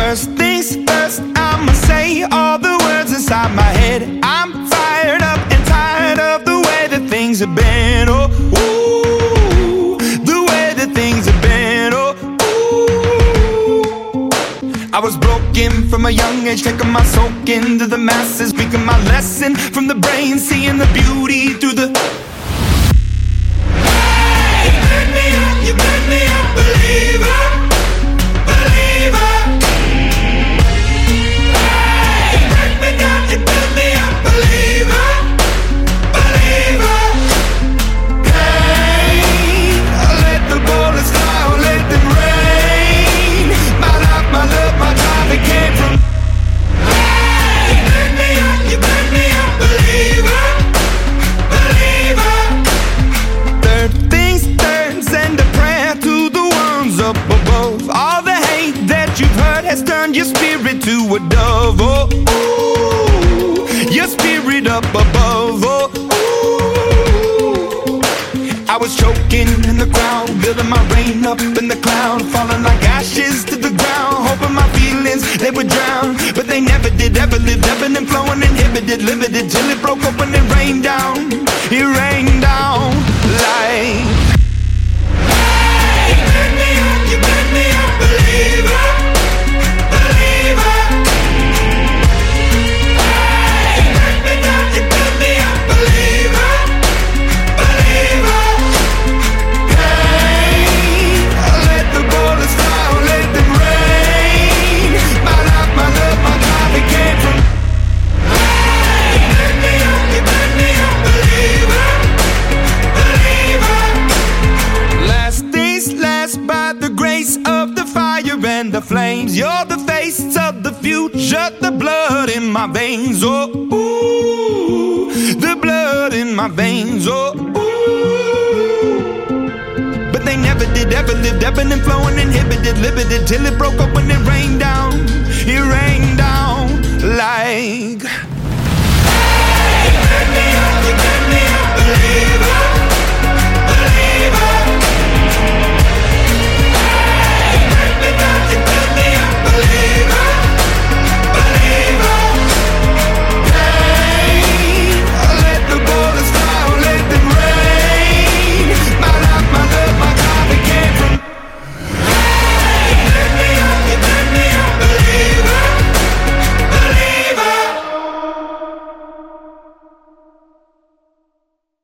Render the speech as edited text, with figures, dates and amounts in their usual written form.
First things first, I'ma say all the words inside my head. I'm fired up and tired of the way that things have been. Oh, ooh, the way that things have been. Oh, ooh. I was broken from a young age, taking my soak into the masses, speaking my lesson from the brain, seeing the beauty through the. Hey, you burn me up, you burn me up, believer, believer. Hey, you burn me down, you burn me up, believer, believer. Hey, let the bullets fly, or let them rain. My life, my love, my drive, it came from. Hey, you burn me up, you burn me up, believer, believer. Third things third, send a prayer to the ones up above. All the hate that you've heard has turned your spirit to a dove. Oh, ooh, your spirit up above. Oh, ooh. I was choking in the crowd, building my rain up in the cloud, falling like ashes to the ground, hoping my feelings they would drown, but they never did. Ever lived, ebbing and flowing, inhibited, limited, till it broke open and rained down. It rained down like. Hey, you burn me up, you burn me up, believer, believer. Hey, you burn me down, you burn me up, believer, believer. Hey, let the bullets fly, or let them rain. My life, my love, my drive, it came from. Hey, you burn me up, you burn me up, believer, believer. Last things last, by the grace of the fire and the flames. You're the face of the future, the blood in my veins. Oh, ooh, the blood in my veins. Oh, ooh. But they never did, ever lived, ebbing and flowing, inhibited, limited, till it broke up when it rained down. It rained down like.